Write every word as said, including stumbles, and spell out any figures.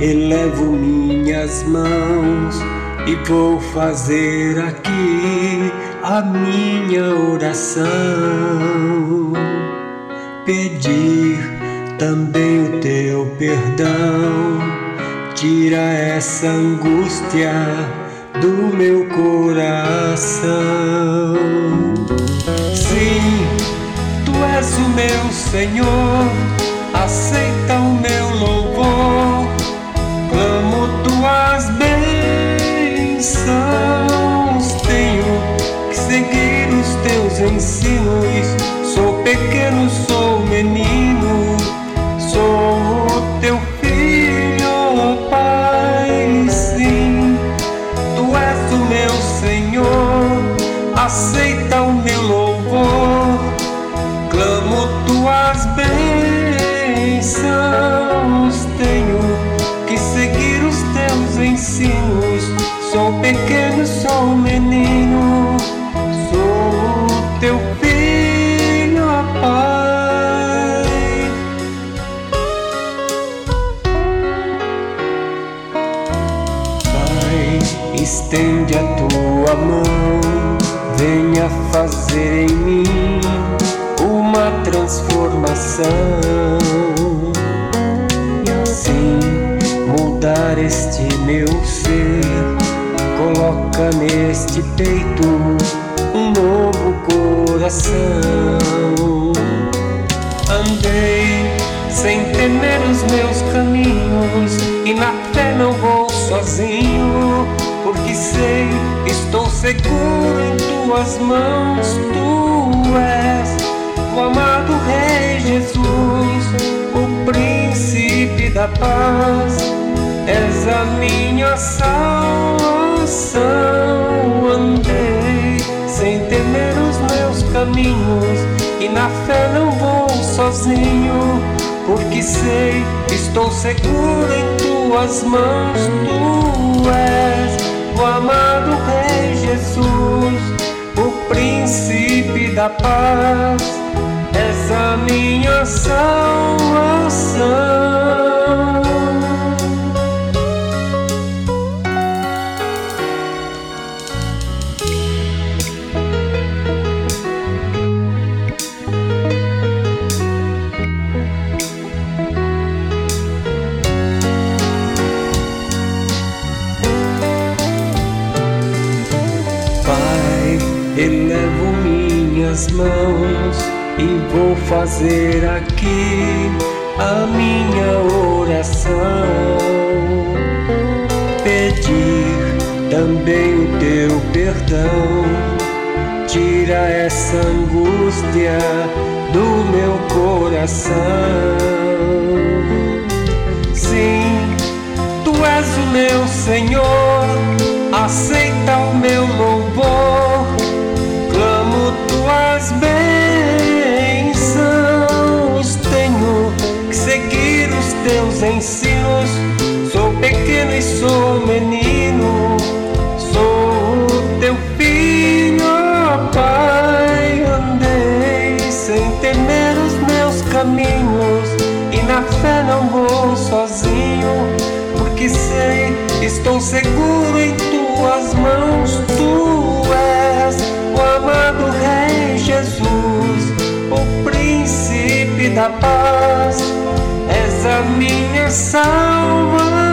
elevo minhas mãos e vou fazer aqui a minha oração. Pedir também o teu perdão, tira essa angústia do meu coração. Sim, tu és o meu Senhor, aceita o meu louvor, clamo tuas bênçãos, tenho que seguir os teus ensinos. Sou pequeno, sou menino, sou o teu filho, ó Pai. Sim, tu és o meu Senhor, aceita o meu louvor, clamo tuas bênçãos, tenho que seguir os teus ensinos. Sou pequeno, sou menino, sou o teu filho, ó Pai. Pai, estende a tua mão, venha fazer em mim uma transformação e assim mudar este meu ser. Coloca neste peito um novo coração. Andei sem temer os meus caminhos e na fé não vou sozinho, porque sei, estou seguro em tuas mãos. Tu és o amado Rei Jesus, o príncipe da paz, és a minha salvação. Andei sem temer os meus caminhos e na fé não vou sozinho, porque sei, estou seguro em tuas mãos. Tu és o amado Rei Jesus, o príncipe da paz, és a minha salvação. Pai, elevo minhas mãos e vou fazer aqui a minha oração. Pedir também o teu perdão, tira essa angústia do meu coração. Sim, tu és o meu Senhor, aceita o meu louvor, clamo tuas bênçãos, tenho que seguir os teus ensinos. Sou pequeno e sou menino, sou o teu filho, ó Pai. Andei sem temer os meus caminhos e na fé não vou sozinho, porque sei, estou seguro em tuas mãos. Tu és o amado Rei Jesus, o príncipe da paz, és a minha salvação.